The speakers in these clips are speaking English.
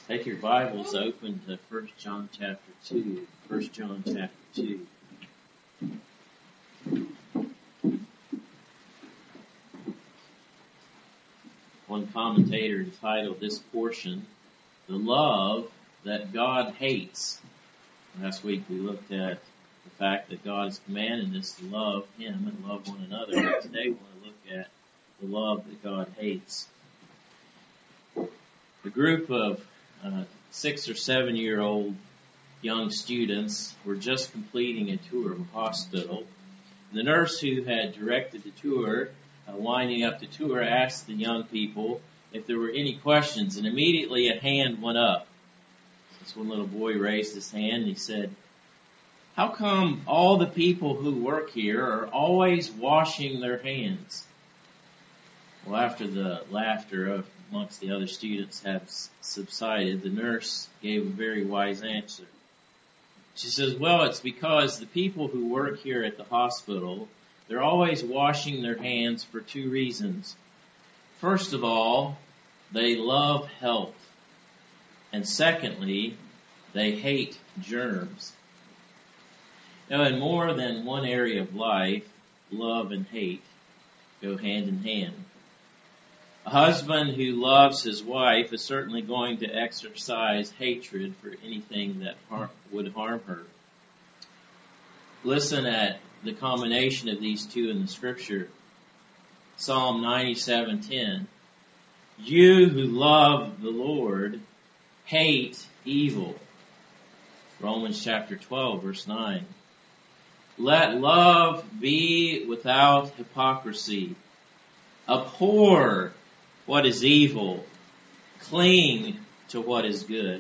Take your Bibles open to 1 John chapter 2. 1 John chapter 2. One commentator entitled this portion, "The Love That God Hates." Last week we looked at the fact that God has commanded us to love Him and love one another. But today we want to look at the love that God hates. The group of 6 or 7 year old young students were just completing a tour of a hospital. The nurse who had directed the tour, winding up the tour, asked the young people if there were any questions, and immediately a hand went up. This one little boy raised his hand and he said, "How come all the people who work here are always washing their hands?" Well, after the laughter amongst the other students had subsided, the nurse gave a very wise answer. She says, "Well, it's because the people who work here at the hospital, they're always washing their hands for 2 reasons. First of all, they love health. And secondly, they hate germs." Now, in more than one area of life, love and hate go hand in hand. A husband who loves his wife is certainly going to exercise hatred for anything that would harm her. Listen at the combination of these two in the scripture. Psalm 97:10. "You who love the Lord hate evil." Romans chapter 12, verse 9. "Let love be without hypocrisy. Abhor what is evil. Cling to what is good."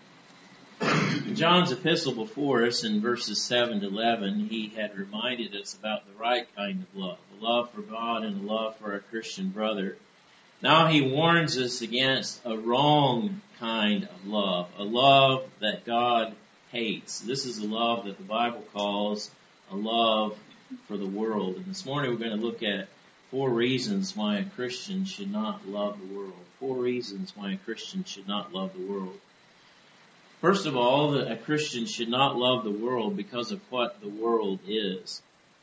In John's epistle before us, in verses 7 to 11, he had reminded us about the right kind of love, a love for God and a love for our Christian brother. Now he warns us against a wrong kind of love, a love that God hates. This is a love that the Bible calls a love for the world. And this morning we're going to look at 4 reasons why a Christian should not love the world. 4 reasons why a Christian should not love the world. First of all, a Christian should not love the world because of what the world is.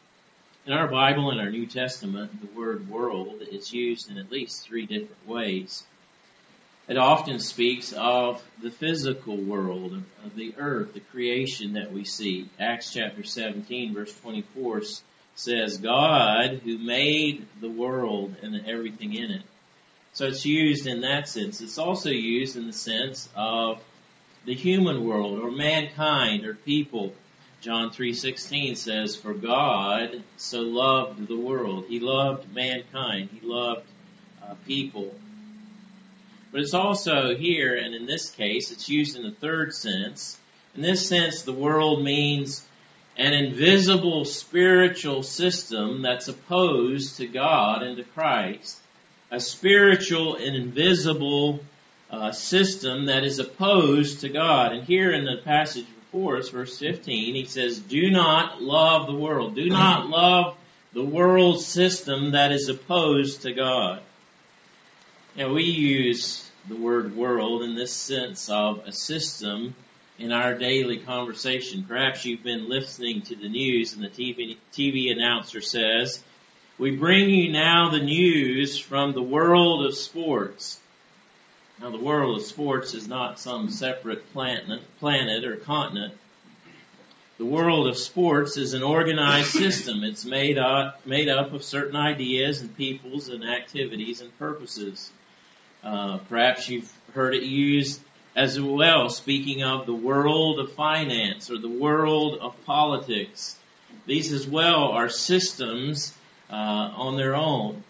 In our Bible, in our New Testament, the word world is used in at least 3 different ways. It often speaks of the physical world, of the earth, the creation that we see. Acts chapter 17, verse 24 says, "God who made the world and everything in it." So it's used in that sense. It's also used in the sense of the human world or mankind or people. John 3:16 says, "For God so loved the world." He loved mankind. He loved people. But it's also here, and in this case, it's used in the 3rd sense. In this sense, the world means an invisible spiritual system that's opposed to God and to Christ. A spiritual and invisible system that is opposed to God. And here in the passage before us, verse 15, he says, "Do not love the world." Do not love the world system that is opposed to God. Now, we use the word world in this sense of a system in our daily conversation. Perhaps you've been listening to the news and the TV announcer says, "We bring you now the news from the world of sports." Now, the world of sports is not some separate planet or continent. The world of sports is an organized system. It's made up of certain ideas and peoples and activities and purposes. Perhaps you've heard it used as well, speaking of the world of finance or the world of politics. These as well are systems on their own.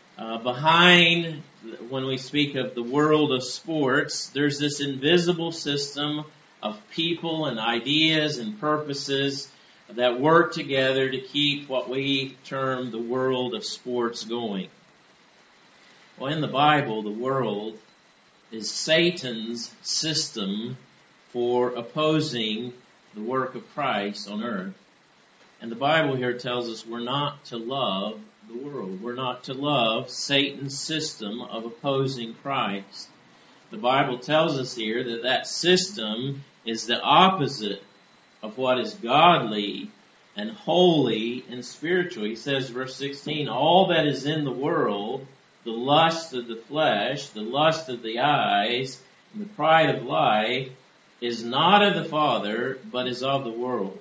Behind, when we speak of the world of sports, there's this invisible system of people and ideas and purposes that work together to keep what we term the world of sports going. Well, in the Bible, the world is Satan's system for opposing the work of Christ on earth. And the Bible here tells us we're not to love the world. We're not to love Satan's system of opposing Christ. The Bible tells us here that that system is the opposite of what is godly and holy and spiritual. He says, verse 16, all that is in the world, the lust of the flesh, the lust of the eyes, and the pride of life, is not of the Father, but is of the world.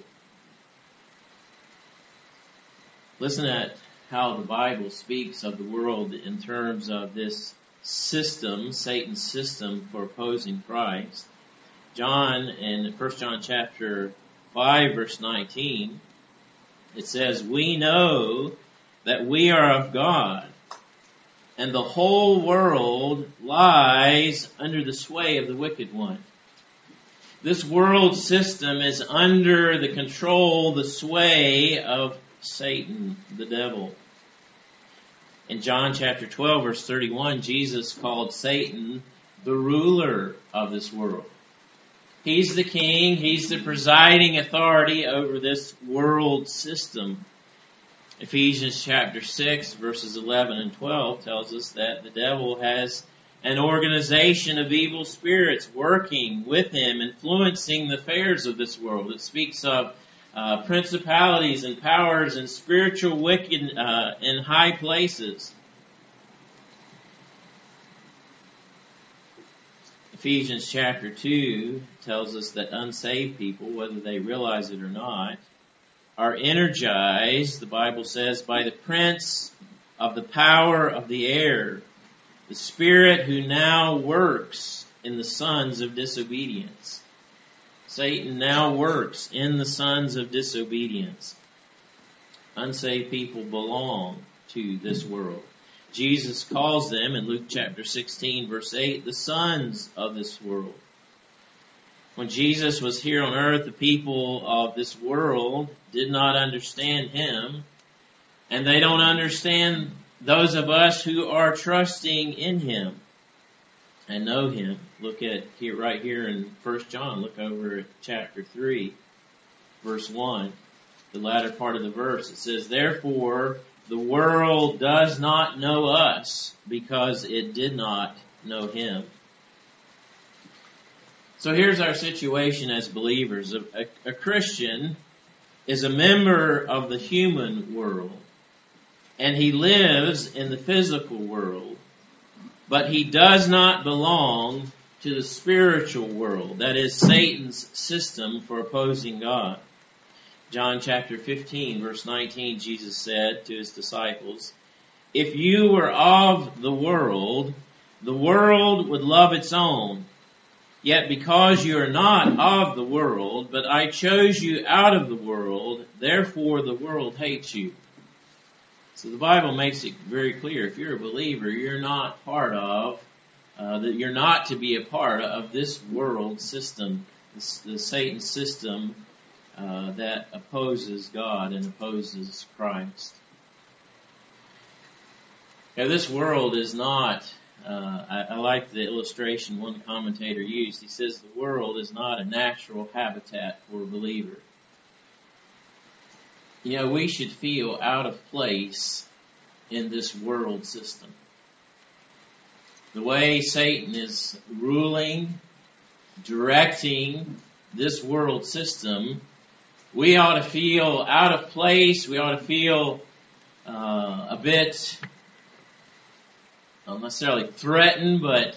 Listen at how the Bible speaks of the world in terms of this system, Satan's system for opposing Christ. John, in 1 John chapter 5, verse 19, it says, we know that we are of God, and the whole world lies under the sway of the wicked one. This world system is under the control, the sway of Satan, the devil. In John chapter 12, verse 31, Jesus called Satan the ruler of this world. He's the king. He's the presiding authority over this world system. Ephesians chapter 6, verses 11 and 12 tells us that the devil has an organization of evil spirits working with him, influencing the affairs of this world. It speaks of principalities and powers and spiritual wicked in high places. Ephesians chapter 2 tells us that unsaved people, whether they realize it or not, are energized, the Bible says, by the prince of the power of the air, the spirit who now works in the sons of disobedience. Satan now works in the sons of disobedience. Unsaved people belong to this world. Jesus calls them in Luke chapter 16 verse 8, the sons of this world. When Jesus was here on earth, the people of this world did not understand him, and they don't understand those of us who are trusting in him and know him. Look at here, right here in 1 John, look over at chapter 3, verse 1, the latter part of the verse. It says, therefore, the world does not know us because it did not know him. So here's our situation as believers. A Christian is a member of the human world, and he lives in the physical world, but he does not belong to the spiritual world. That is Satan's system for opposing God. John chapter 15, verse 19, Jesus said to his disciples, if you were of the world would love its own. Yet because you are not of the world, but I chose you out of the world, therefore the world hates you. So the Bible makes it very clear, if you're a believer, you're not part of, that you're not to be a part of this world system, the Satan system, that opposes God and opposes Christ. Now, this world is not, I like the illustration one commentator used. He says the world is not a natural habitat for a believer. You know, we should feel out of place in this world system. The way Satan is ruling, directing this world system, we ought to feel out of place. We ought to feel a bit, not necessarily threatened, but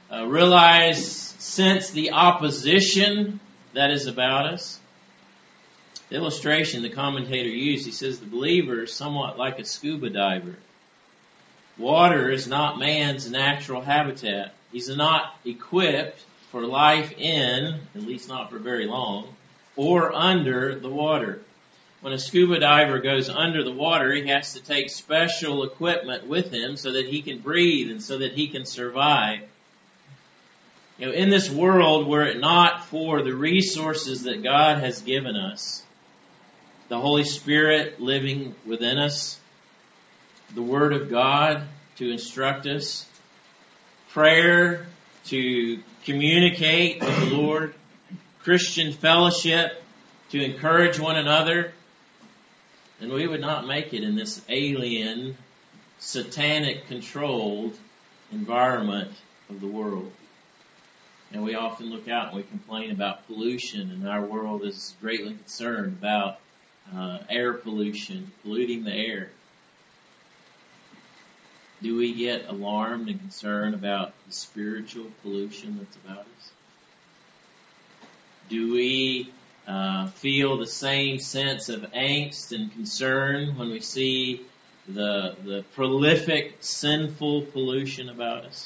sense the opposition that is about us. The illustration the commentator used, he says the believer is somewhat like a scuba diver. Water is not man's natural habitat. He's not equipped for life in, at least not for very long, or under the water. When a scuba diver goes under the water, he has to take special equipment with him so that he can breathe and so that he can survive. You know, in this world, were it not for the resources that God has given us, the Holy Spirit living within us, the Word of God to instruct us, prayer to communicate with the Lord, Christian fellowship to encourage one another, and we would not make it in this alien, satanic controlled environment of the world. we often look out and we complain about pollution, and our world is greatly concerned about air pollution, polluting the air. Do we get alarmed and concerned about the spiritual pollution that's about us? Do we feel the same sense of angst and concern when we see the prolific sinful pollution about us?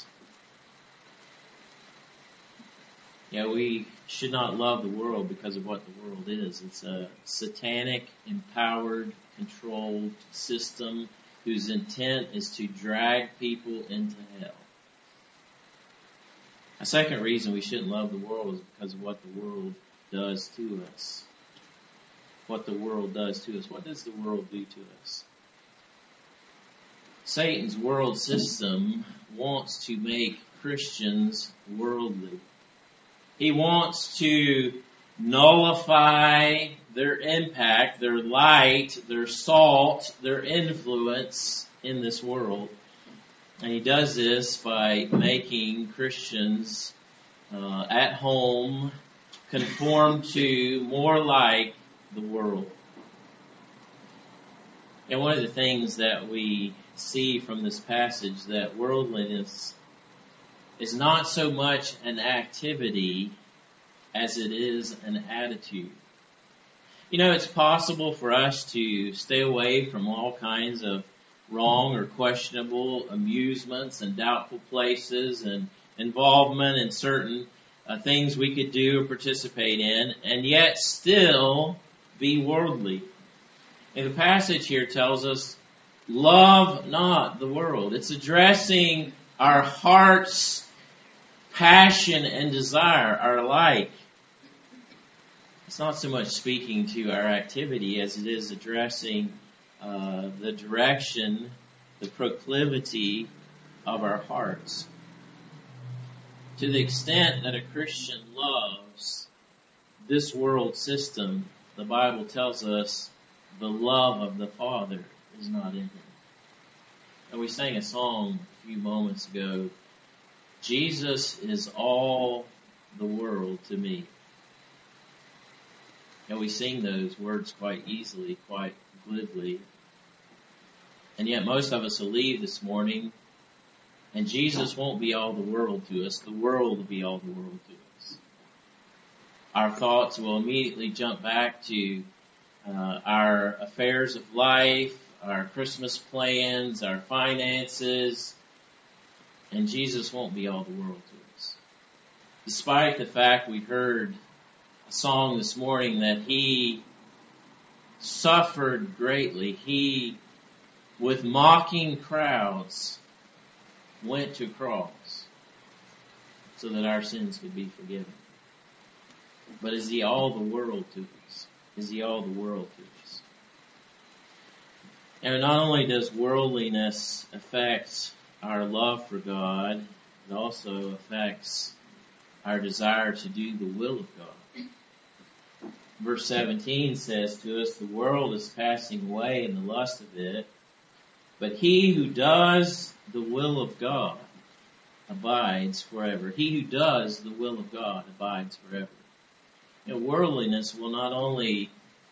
Yeah, we should not love the world because of what the world is. It's a satanic, empowered, controlled system whose intent is to drag people into hell. A second reason we shouldn't love the world is because of what the world does to us. What the world does to us. What does the world do to us? Satan's world system wants to make Christians worldly. He wants to nullify their impact, their light, their salt, their influence in this world. And he does this by making Christians at home conform to more like the world. And one of the things that we see from this passage, that worldliness is not so much an activity as it is an attitude. You know, it's possible for us to stay away from all kinds of wrong or questionable amusements and doubtful places and involvement in certain things we could do or participate in, and yet still be worldly. And the passage here tells us, love not the world. It's addressing our heart's passion and desire are alike. It's not so much speaking to our activity as it is addressing the direction, the proclivity of our hearts. To the extent that a Christian loves this world system, the Bible tells us the love of the Father is not in him. And we sang a song a few moments ago, Jesus is all the world to me. And we sing those words quite easily, quite glibly. And yet most of us will leave this morning, and Jesus won't be all the world to us. The world will be all the world to us. Our thoughts will immediately jump back to our affairs of life, our Christmas plans, our finances, and Jesus won't be all the world to us. Despite the fact we heard a song this morning that he suffered greatly, he, with mocking crowds, went to cross so that our sins could be forgiven. But is he all the world to us? Is he all the world to us? And not only does worldliness affect our love for God, it also affects our desire to do the will of God. Verse 17 says to us, the world is passing away in the lust of it, but he who does the will of God abides forever. He who does the will of God abides forever. You know, worldliness will not only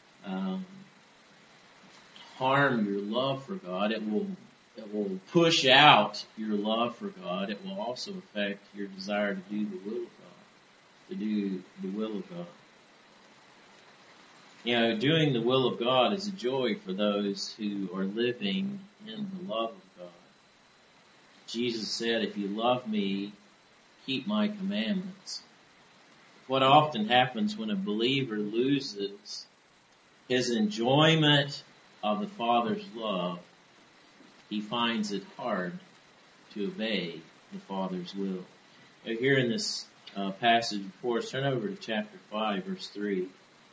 harm your love for God, it will push out your love for God. It will also affect your desire to do the will of God. To do the will of God. You know, doing the will of God is a joy for those who are living in the love of God. Jesus said, if you love me, keep my commandments. What often happens when a believer loses his enjoyment of the Father's love, he finds it hard to obey the Father's will. Now, here in this passage before us, turn over to chapter 5, verse 3.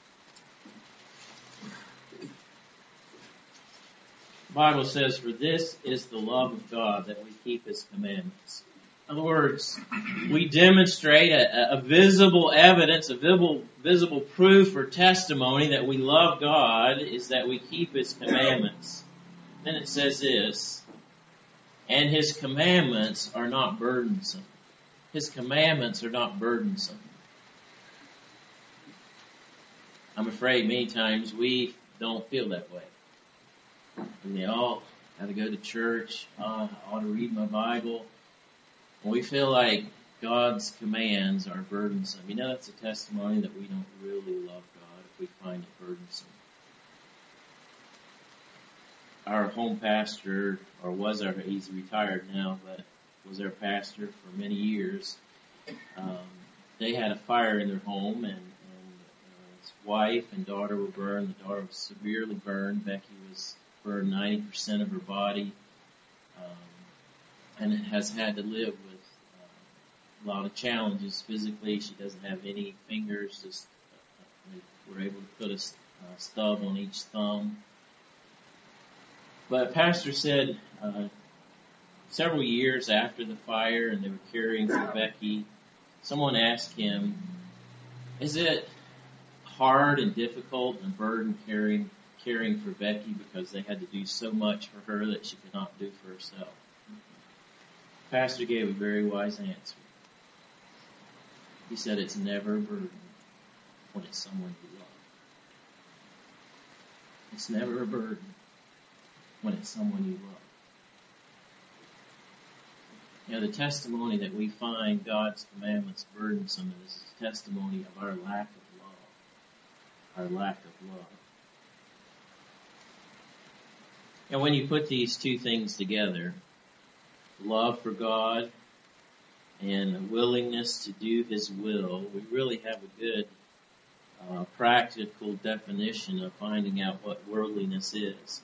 The Bible says, for this is the love of God, that we keep his commandments. In other words, we demonstrate a visible evidence, a visible proof or testimony that we love God is that we keep his commandments. Then it says this, and his commandments are not burdensome. His commandments are not burdensome. I'm afraid many times we don't feel that way. We got to go to church. I ought to read my Bible. When we feel like God's commands are burdensome, that's a testimony that we don't really love God if we find it burdensome. Our home pastor, he's retired now, but was our pastor for many years. They had a fire in their home, and his wife and daughter were burned. The daughter was severely burned. Becky was burned 90% of her body, and has had to live with a lot of challenges physically. She doesn't have any fingers. Just they were able to put a stub on each thumb. But Pastor said several years after the fire, and they were caring for Becky, someone asked him, "Is it hard and difficult and burden caring for Becky because they had to do so much for her that she could not do for herself?" Pastor gave a very wise answer. He said, "It's never a burden when it's someone you love. It's never a burden when it's someone you love." The testimony that we find God's commandments burdensome is a testimony of our lack of love. Our lack of love. And when you put these two things together, love for God and a willingness to do His will, we really have a good practical definition of finding out what worldliness is.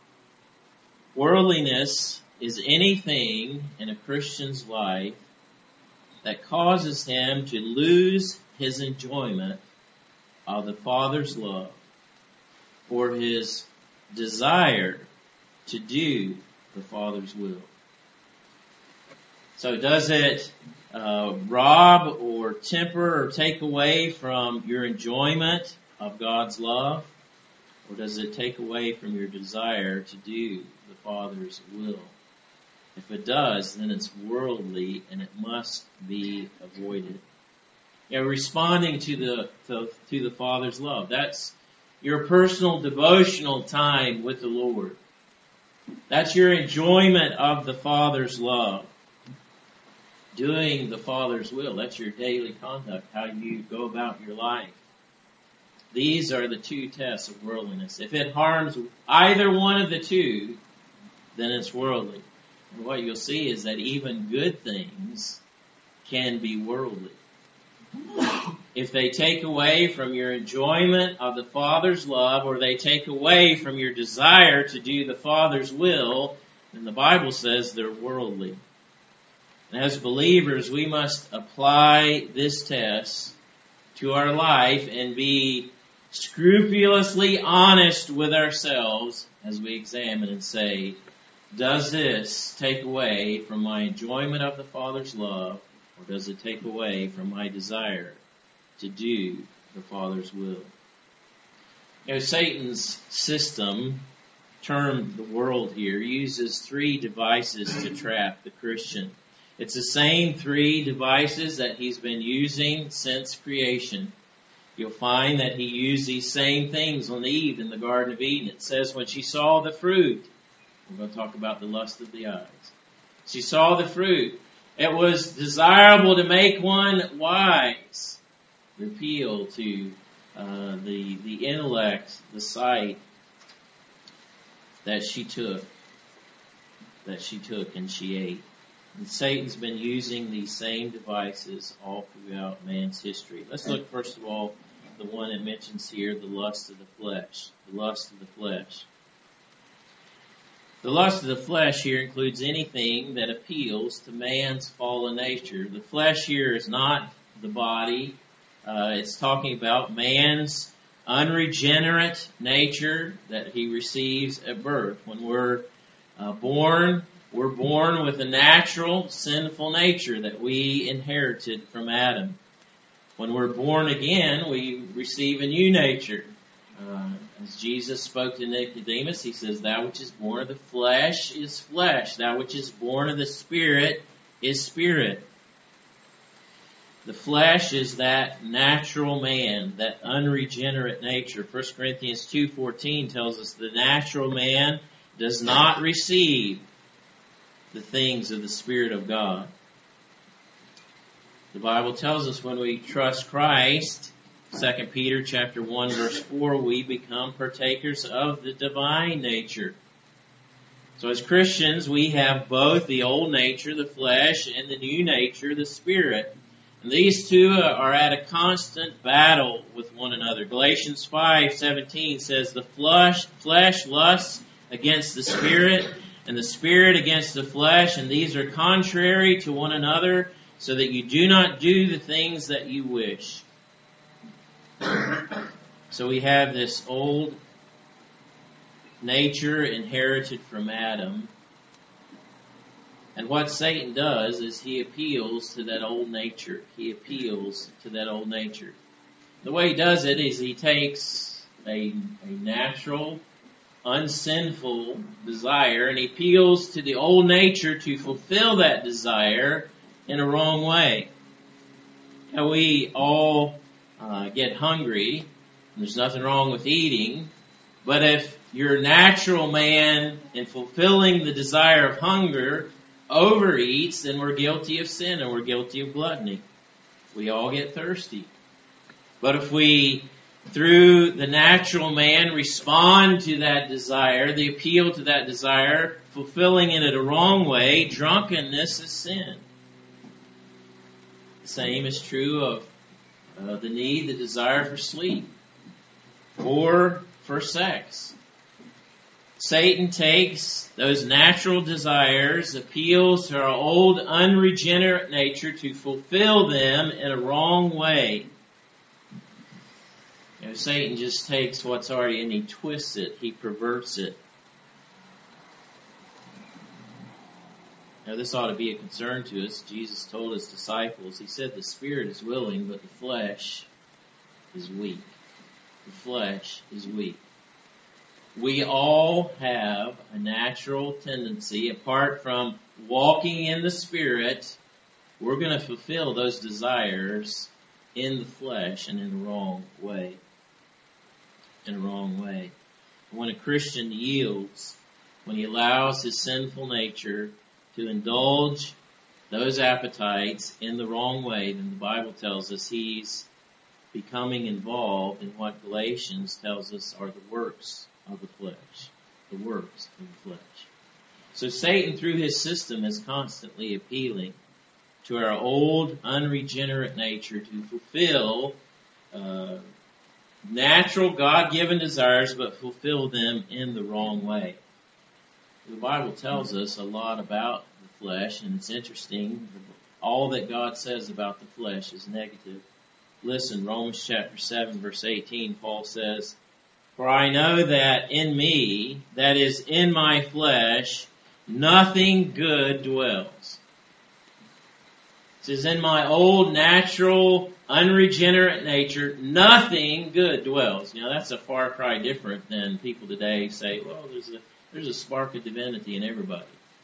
Worldliness is anything in a Christian's life that causes him to lose his enjoyment of the Father's love or his desire to do the Father's will. So does it rob or temper or take away from your enjoyment of God's love? Or does it take away from your desire to do the Father's will? If it does, then it's worldly and it must be avoided. Responding to the Father's love. That's your personal devotional time with the Lord. That's your enjoyment of the Father's love. Doing the Father's will. That's your daily conduct, how you go about your life. These are the two tests of worldliness. If it harms either one of the two, then it's worldly. And what you'll see is that even good things can be worldly. If they take away from your enjoyment of the Father's love, or they take away from your desire to do the Father's will, then the Bible says they're worldly. And as believers, we must apply this test to our life and be scrupulously honest with ourselves as we examine and say, does this take away from my enjoyment of the Father's love, or does it take away from my desire to do the Father's will? Satan's system, termed the world here, uses three devices to trap the Christian. It's the same three devices that he's been using since creation. You'll find that he used these same things on Eve in the Garden of Eden. It says when she saw the fruit, we're going to talk about the lust of the eyes. She saw the fruit. It was desirable to make one wise. The appeal to the intellect, the sight that she took and she ate. And Satan's been using these same devices all throughout man's history. Let's look first of all at the one it mentions here, the lust of the flesh. The lust of the flesh. The lust of the flesh here includes anything that appeals to man's fallen nature. The flesh here is not the body. It's talking about man's unregenerate nature that he receives at birth. When we're born, we're born with a natural sinful nature that we inherited from Adam. When we're born again, we receive a new nature. As Jesus spoke to Nicodemus, he says, that which is born of the flesh is flesh. That which is born of the Spirit is spirit. The flesh is that natural man, that unregenerate nature. 1 Corinthians 2:14 tells us the natural man does not receive the things of the Spirit of God. The Bible tells us when we trust Christ, 2 Peter chapter 1 verse 4, we become partakers of the divine nature. So as Christians, we have both the old nature, the flesh, and the new nature, the Spirit. And these two are at a constant battle with one another. Galatians 5:17 says, the flesh lusts against the Spirit, and the Spirit against the flesh, and these are contrary to one another, so that you do not do the things that you wish. So we have this old nature inherited from Adam. And what Satan does is he appeals to that old nature. He appeals to that old nature. The way he does it is he takes a natural, unsinful desire and he appeals to the old nature to fulfill that desire in a wrong way. Now we all get hungry. There's nothing wrong with eating. But if your natural man, in fulfilling the desire of hunger, overeats, then we're guilty of sin and we're guilty of gluttony. We all get thirsty. But if we, through the natural man, respond to that desire, the appeal to that desire, fulfilling it in a wrong way, drunkenness is sin. The same is true of the need, the desire for sleep, or for sex. Satan takes those natural desires, appeals to our old unregenerate nature to fulfill them in a wrong way. Satan just takes what's already and he twists it, he perverts it. Now this ought to be a concern to us. Jesus told his disciples, he said the spirit is willing, but the flesh is weak. The flesh is weak. We all have a natural tendency, apart from walking in the Spirit, we're going to fulfill those desires in the flesh and in the wrong way. In a wrong way. When a Christian yields, when he allows his sinful nature to indulge those appetites in the wrong way, then the Bible tells us he's becoming involved in what Galatians tells us are the works of the flesh. The works of the flesh. So Satan, through his system, is constantly appealing to our old, unregenerate nature to fulfill natural, God-given desires, but fulfill them in the wrong way. The Bible tells us a lot about the flesh, and it's interesting. All that God says about the flesh is negative. Listen, Romans chapter 7, verse 18, Paul says, for I know that in me, that is in my flesh, nothing good dwells. It says, in my old, natural, unregenerate nature, nothing good dwells. Now that's a far cry different than people today say, well, there's a spark of divinity in everybody.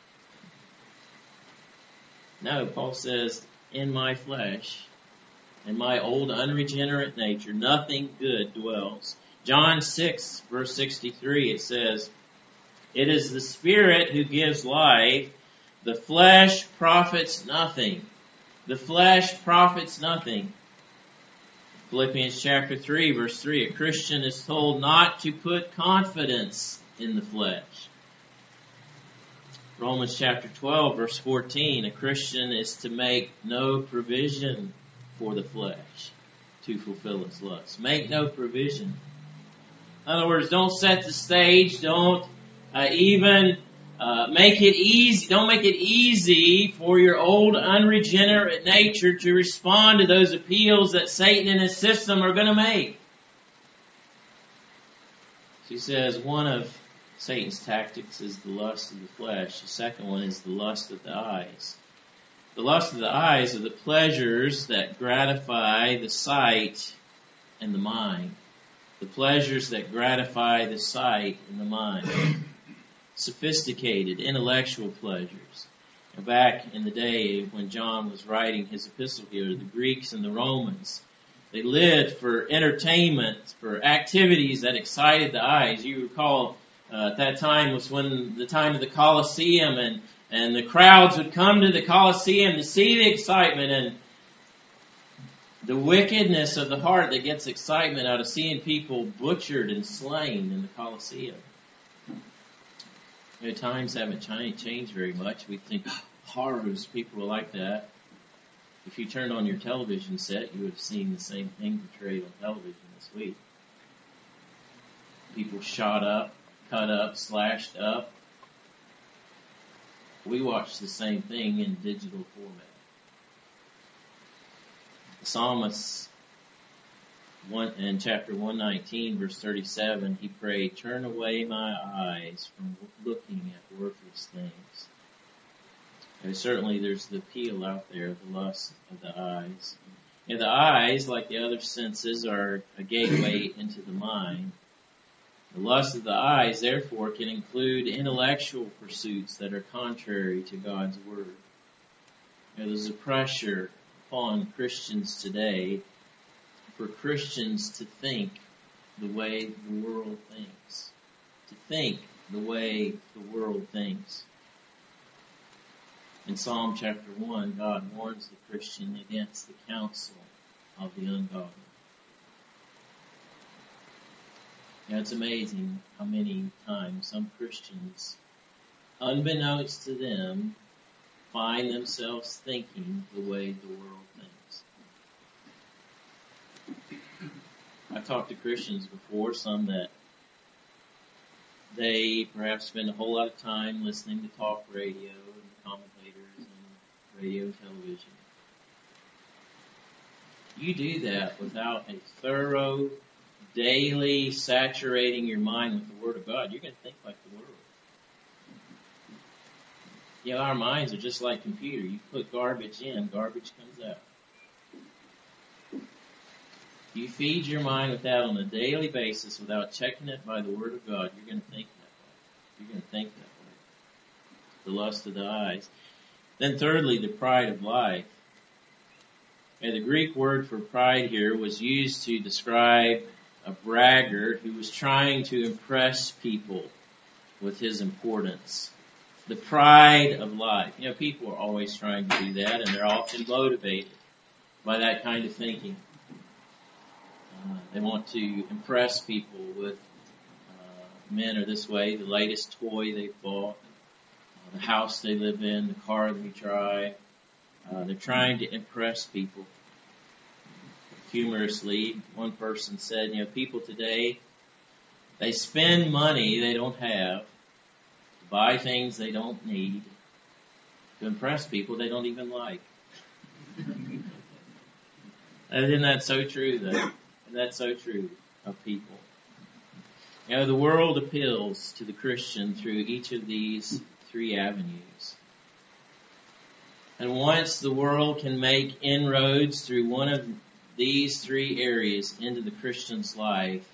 No, Paul says, in my flesh, in my old, unregenerate nature, nothing good dwells. John 6, verse 63, it says, it is the Spirit who gives life. The flesh profits nothing. The flesh profits nothing. Philippians chapter 3, verse 3, a Christian is told not to put confidence in the flesh. Romans chapter 12, verse 14, a Christian is to make no provision for the flesh to fulfill its lusts. Make no provision. In other words, don't set the stage. Don't even make it easy. Don't make it easy for your old unregenerate nature to respond to those appeals that Satan and his system are going to make. She says one of Satan's tactics is the lust of the flesh. The second one is the lust of the eyes. The lust of the eyes are the pleasures that gratify the sight and the mind. The pleasures that gratify the sight and the mind. Sophisticated, intellectual pleasures. Back in the day when John was writing his epistle here, the Greeks and the Romans, they lived for entertainment, for activities that excited the eyes. You recall at that time was when the time of the Colosseum, and the crowds would come to the Colosseum to see the excitement and the wickedness of the heart that gets excitement out of seeing people butchered and slain in the Colosseum. Times haven't changed very much. We think horrors, people were like that. If you turned on your television set, you would have seen the same thing portrayed on television this week. People shot up, cut up, slashed up. We watch the same thing in digital format. The psalmist, in chapter 119, verse 37, he prayed, "Turn away my eyes from looking at worthless things." And certainly there's the appeal out there, the lust of the eyes. And the eyes, like the other senses, are a gateway into the mind. The lust of the eyes, therefore, can include intellectual pursuits that are contrary to God's Word. There's a pressure upon Christians today for Christians to think the way the world thinks. To think the way the world thinks. In Psalm chapter 1, God warns the Christian against the counsel of the ungodly. It's amazing how many times some Christians, unbeknownst to them, find themselves thinking the way the world thinks. I've talked to Christians before, some that they perhaps spend a whole lot of time listening to talk radio and commentators and radio and television. You do that without a thorough, daily saturating your mind with the Word of God, you're going to think like the world. Our minds are just like computer. You put garbage in, garbage comes out. You feed your mind with that on a daily basis without checking it by the Word of God, you're going to think that way. You're going to think that way. The lust of the eyes. Then thirdly, the pride of life. And the Greek word for pride here was used to describe a braggart who was trying to impress people with his importance. The pride of life. People are always trying to do that, and they're often motivated by that kind of thinking. They want to impress people with men are this way, the latest toy they bought, the house they live in, the car they drive. They're trying to impress people. Humorously, one person said, people today, they spend money they don't have, to buy things they don't need, to impress people they don't even like. Isn't that so true, though? And that's so true of people. The world appeals to the Christian through each of these three avenues. And once the world can make inroads through one of these three areas into the Christian's life,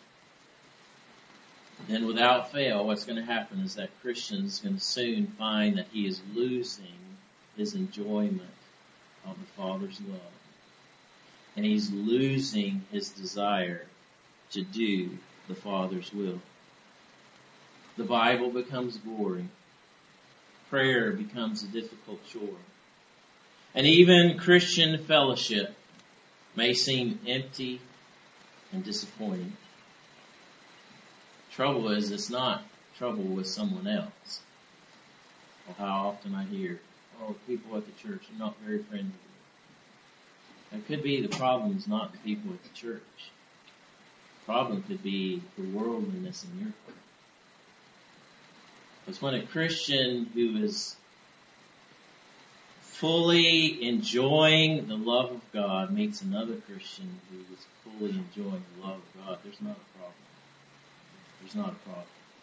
then without fail, what's going to happen is that Christian is going to soon find that he is losing his enjoyment of the Father's love. And he's losing his desire to do the Father's will. The Bible becomes boring. Prayer becomes a difficult chore. And even Christian fellowship may seem empty and disappointing. Trouble is, it's not trouble with someone else. Or how often I hear, people at the church are not very friendly. It could be the problem is not the people at the church. The problem could be the worldliness in your heart. Because when a Christian who is fully enjoying the love of God meets another Christian who is fully enjoying the love of God, there's not a problem. There's not a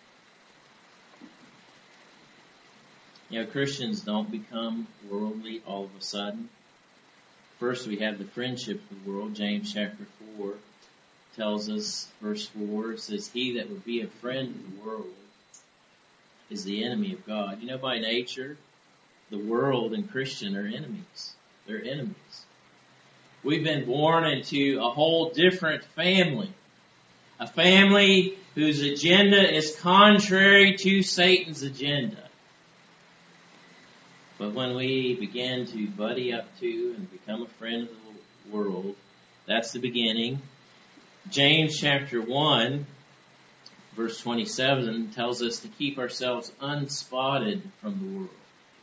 problem. Christians don't become worldly all of a sudden. First, we have the friendship of the world. James chapter 4 tells us, verse 4, it says, "He that would be a friend of the world is the enemy of God." By nature, the world and Christian are enemies. They're enemies. We've been born into a whole different family. A family whose agenda is contrary to Satan's agenda. But when we begin to buddy up to and become a friend of the world, that's the beginning. James chapter 1, verse 27 tells us to keep ourselves unspotted from the world.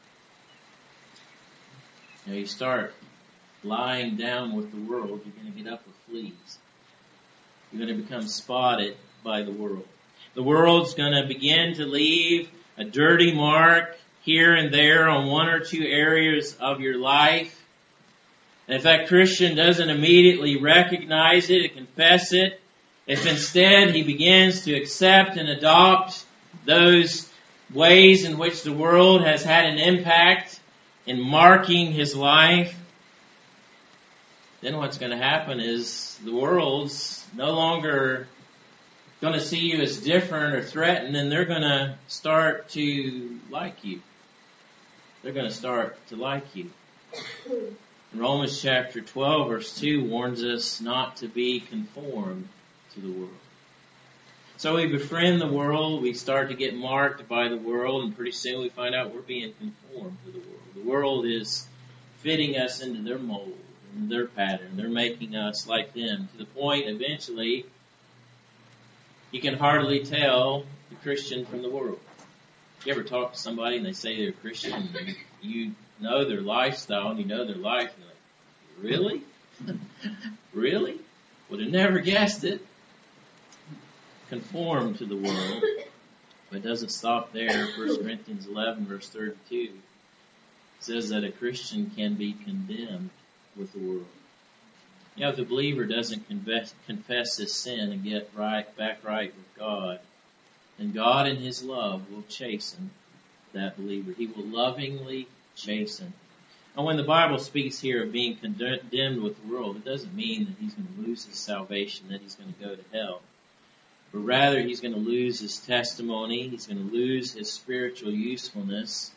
Now you start lying down with the world, you're going to get up with fleas. You're going to become spotted by the world. The world's going to begin to leave a dirty mark here and there on one or two areas of your life. And if that Christian doesn't immediately recognize it and confess it, if instead he begins to accept and adopt those ways in which the world has had an impact in marking his life, then what's going to happen is the world's no longer going to see you as different or threatened, and they're going to start to like you. They're going to start to like you. Romans chapter 12 verse 2 warns us not to be conformed to the world. So we befriend the world, we start to get marked by the world, and pretty soon we find out we're being conformed to the world. The world is fitting us into their mold, into their pattern. They're making us like them, to the point eventually you can hardly tell the Christian from the world. You ever talk to somebody and they say they're a Christian, and you know their lifestyle and you know their life, and you're like, really? Really? Would have never guessed it. Conform to the world. But it doesn't stop there. 1 Corinthians 11 verse 32 says that a Christian can be condemned with the world. You know, if the believer doesn't confess his sin and get back right with God, then God in His love will chasten that believer. He will lovingly chasten. And when the Bible speaks here of being condemned with the world, it doesn't mean that he's going to lose his salvation, that he's going to go to hell. But rather, he's going to lose his testimony, he's going to lose his spiritual usefulness.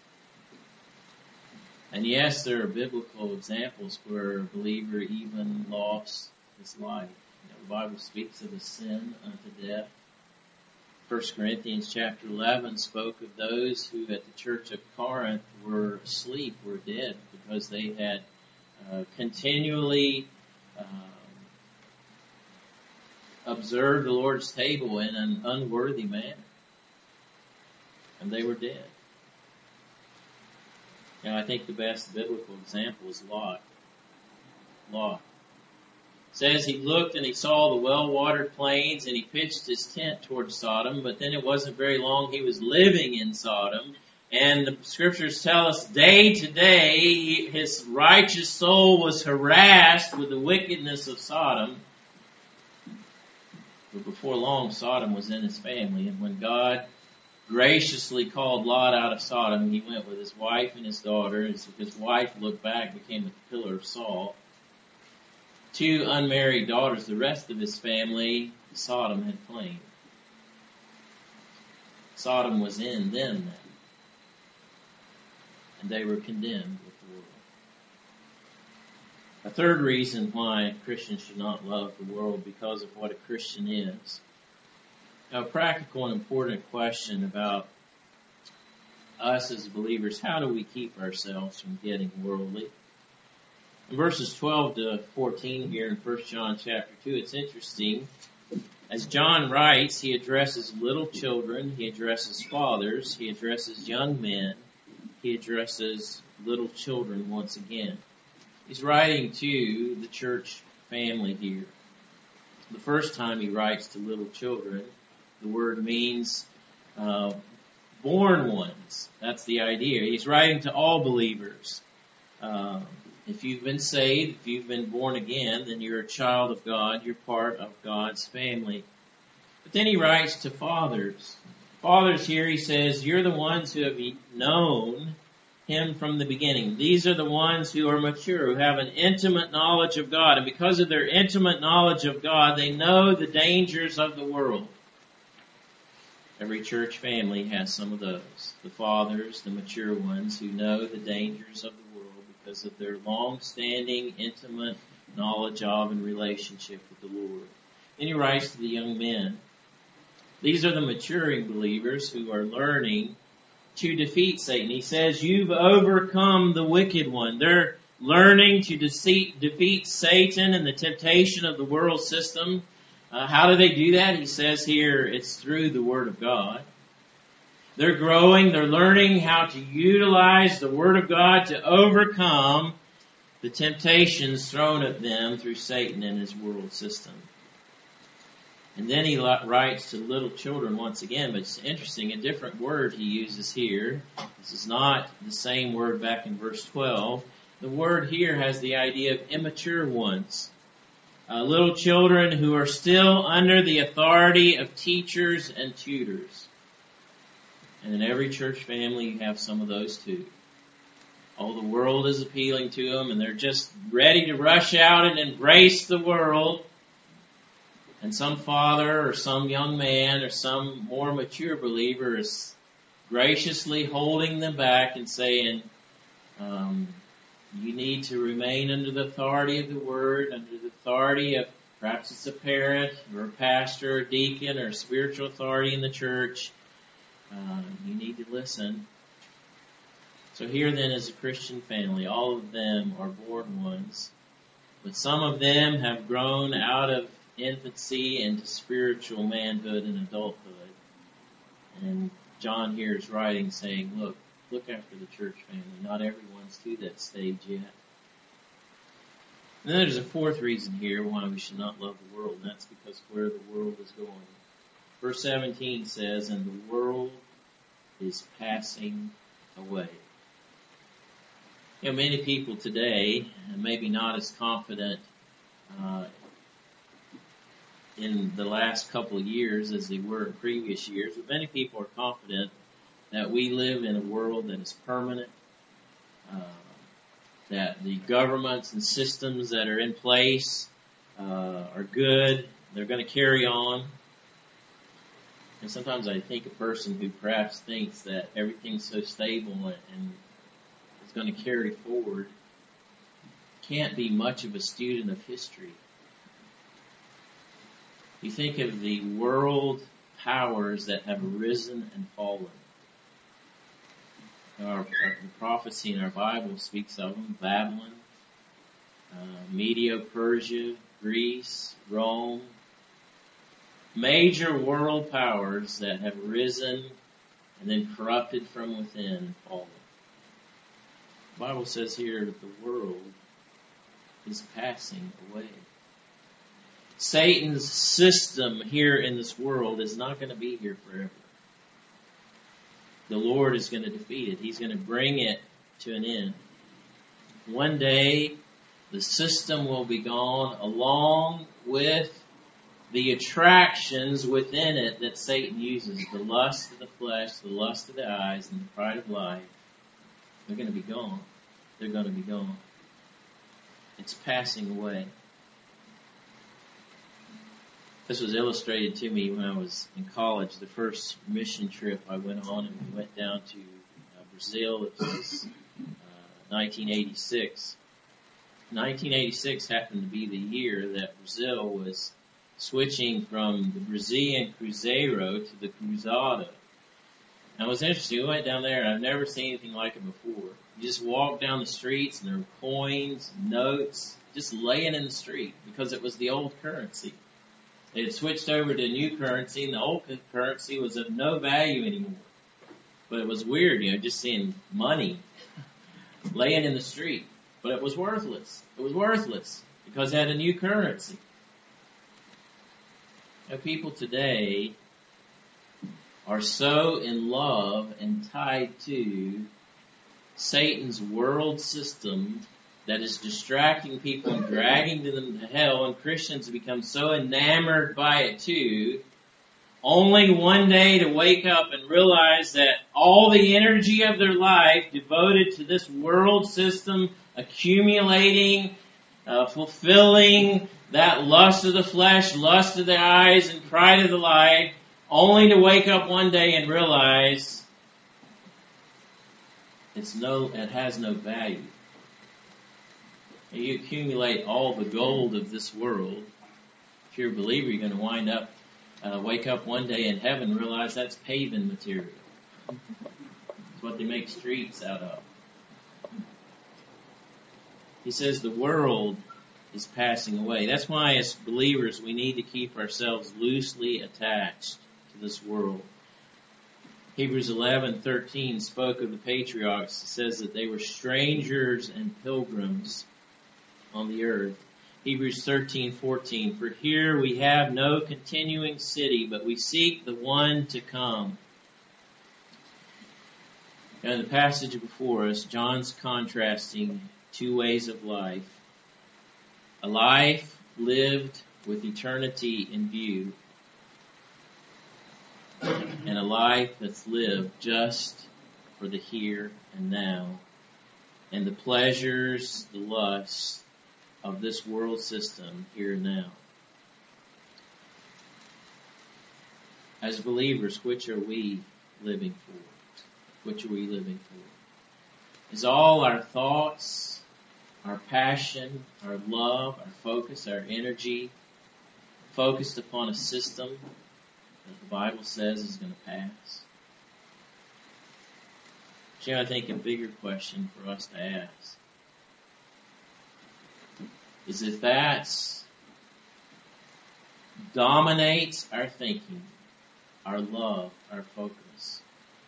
And yes, there are biblical examples where a believer even lost his life. You know, the Bible speaks of a sin unto death. 1 Corinthians chapter 11 spoke of those who at the church of Corinth were asleep, were dead, because they had continually observed the Lord's table in an unworthy manner. And they were dead. Now, I think the best biblical example is Lot. Lot. It says he looked and he saw the well-watered plains and he pitched his tent towards Sodom, but then it wasn't very long he was living in Sodom. And the scriptures tell us day to day his righteous soul was harassed with the wickedness of Sodom. But before long, Sodom was in his family, and when God graciously called Lot out of Sodom, he went with his wife and his daughter. His wife looked back, became a pillar of salt. 2 unmarried daughters. The rest of his family, Sodom had claimed. Sodom was in them then. And they were condemned with the world. A third reason why Christians should not love the world, because of what a Christian is. Now, a practical and important question about us as believers: how do we keep ourselves from getting worldly? In verses 12 to 14 here in 1 John chapter 2, it's interesting. As John writes, he addresses little children, he addresses fathers, he addresses young men, he addresses little children once again. He's writing to the church family here. The first time he writes to little children, the word means born ones. That's the idea. He's writing to all believers. If you've been saved, if you've been born again, then you're a child of God. You're part of God's family. But then he writes to fathers. Fathers here, he says, you're the ones who have known Him from the beginning. These are the ones who are mature, who have an intimate knowledge of God. And because of their intimate knowledge of God, they know the dangers of the world. Every church family has some of those. The fathers, the mature ones who know the dangers of the world because of their long-standing, intimate knowledge of and relationship with the Lord. Then he writes to the young men. These are the maturing believers who are learning to defeat Satan. He says, you've overcome the wicked one. They're learning to defeat Satan and the temptation of the world system. How do they do that? He says here, it's through the Word of God. They're growing, they're learning how to utilize the Word of God to overcome the temptations thrown at them through Satan and his world system. And then he writes to little children once again, but it's interesting, a different word he uses here. This is not the same word back in verse 12. The word here has the idea of immature ones. Little children who are still under the authority of teachers and tutors. And in every church family you have some of those too. Oh, the world is appealing to them and they're just ready to rush out and embrace the world. And some father or some young man or some more mature believer is graciously holding them back and saying, you need to remain under the authority of the Word, under the authority of perhaps it's a parent or a pastor or a deacon or a spiritual authority in the church. You need to listen. So here then is a Christian family. All of them are born ones. But some of them have grown out of infancy into spiritual manhood and adulthood. And John here is writing saying, look after the church family. Not everyone's to that stage yet. And then there's a fourth reason here why we should not love the world, and that's because where the world is going. Verse 17 says, and the world is passing away. You know, many people today, maybe not as confident in the last couple of years as they were in previous years, but many people are confident that we live in a world that is permanent, that the governments and systems that are in place are good, they're going to carry on. And sometimes I think a person who perhaps thinks that everything's so stable and is going to carry forward can't be much of a student of history. You think of the world powers that have arisen and fallen. The prophecy in our Bible speaks of them. Babylon, Medo-Persia, Greece, Rome. Major world powers that have risen and then corrupted from within and fallen. The Bible says here that the world is passing away. Satan's system here in this world is not going to be here forever. The Lord is going to defeat it. He's going to bring it to an end. One day, the system will be gone along with the attractions within it that Satan uses. The lust of the flesh, the lust of the eyes, and the pride of life. They're going to be gone. They're going to be gone. It's passing away. This was illustrated to me when I was in college. The first mission trip I went on, and we went down to Brazil. It was 1986. 1986 happened to be the year that Brazil was switching from the Brazilian Cruzeiro to the Cruzado. And it was interesting. We went down there, and I've never seen anything like it before. You just walk down the streets, and there were coins, notes, just laying in the street because it was the old currency. They had switched over to a new currency, and the old currency was of no value anymore. But it was weird, just seeing money laying in the street. But it was worthless. It was worthless because it had a new currency. Now, people today are so in love and tied to Satan's world system that is distracting people and dragging them to hell, and Christians have become so enamored by it too, only one day to wake up and realize that all the energy of their life devoted to this world system, accumulating, fulfilling that lust of the flesh, lust of the eyes, and pride of the life, only to wake up one day and realize it has no value. You accumulate all the gold of this world. If you're a believer, you're going to wind up, wake up one day in heaven and realize that's paving material. It's what they make streets out of. He says the world is passing away. That's why as believers we need to keep ourselves loosely attached to this world. Hebrews 11:13 spoke of the patriarchs. It says that they were strangers and pilgrims on the earth. Hebrews 13:14, for here we have no continuing city, but we seek the one to come. Now in the passage before us, John's contrasting two ways of life. A life lived with eternity in view, and a life that's lived just for the here and now, and the pleasures, the lusts of this world system here and now. As believers, which are we living for? Which are we living for? Is all our thoughts, our passion, our love, our focus, our energy focused upon a system that the Bible says is going to pass? See, I think a bigger question for us to ask is if that dominates our thinking, our love, our focus.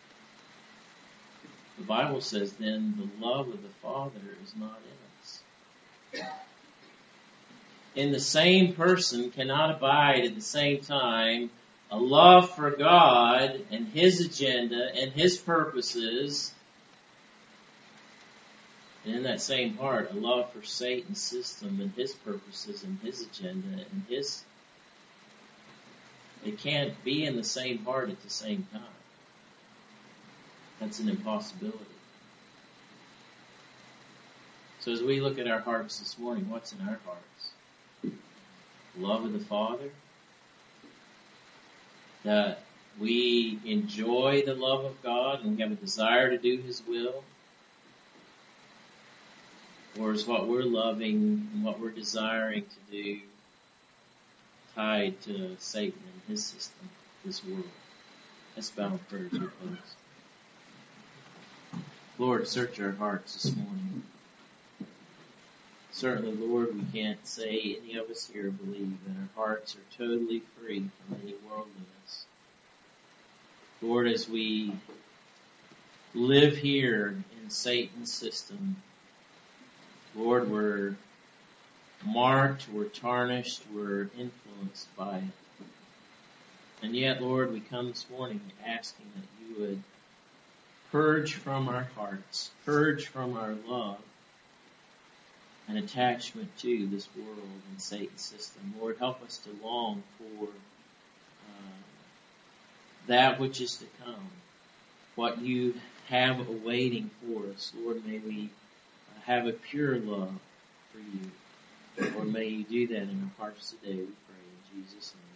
The Bible says then the love of the Father is not in us. In the same person cannot abide at the same time a love for God and His agenda and His purposes, and in that same heart, a love for Satan's system and his purposes and his agenda and his... It can't be in the same heart at the same time. That's an impossibility. So as we look at our hearts this morning, what's in our hearts? Love of the Father? That we enjoy the love of God and we have a desire to do His will? Or is what we're loving and what we're desiring to do tied to Satan and his system, this world? Let's bow in prayer to your close. Lord, search our hearts this morning. Certainly, Lord, we can't say any of us here believe that our hearts are totally free from any worldliness. Lord, as we live here in Satan's system, Lord, we're marked, we're tarnished, we're influenced by it. And yet, Lord, we come this morning asking that you would purge from our hearts, purge from our love, an attachment to this world and Satan's system. Lord, help us to long for that which is to come, what you have awaiting for us. Lord, may we have a pure love for you. Lord, may you do that in our hearts today, we pray in Jesus' name.